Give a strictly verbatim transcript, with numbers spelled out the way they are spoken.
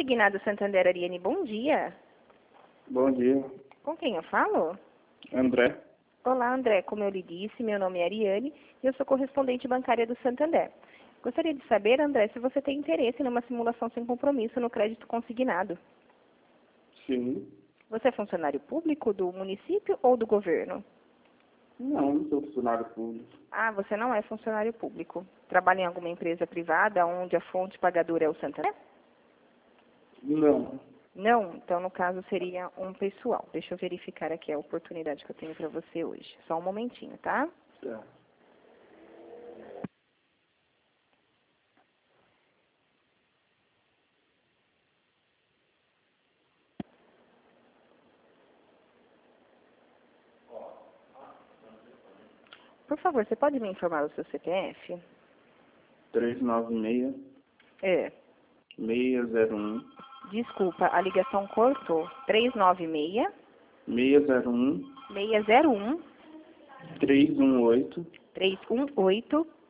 Consignado Santander, Ariane, bom dia. Bom dia. Com quem eu falo? André. Olá, André. Como eu lhe disse, meu nome é Ariane e eu sou correspondente bancária do Santander. Gostaria de saber, André, se você tem interesse numa simulação sem compromisso no crédito consignado. Sim. Você é funcionário público do município ou do governo? Não, não sou funcionário público. Ah, você não é funcionário público. Trabalha em alguma empresa privada onde a fonte pagadora é o Santander? Não. Não? Então, no caso, seria um pessoal. Deixa eu verificar aqui a oportunidade que eu tenho para você hoje. Só um momentinho, tá? Certo. Por favor, você pode me informar o seu C P F? três nove seis, É. seis zero um, Desculpa, a ligação cortou. três nove seis, seis zero um, seis zero um, três um oito, três um oito,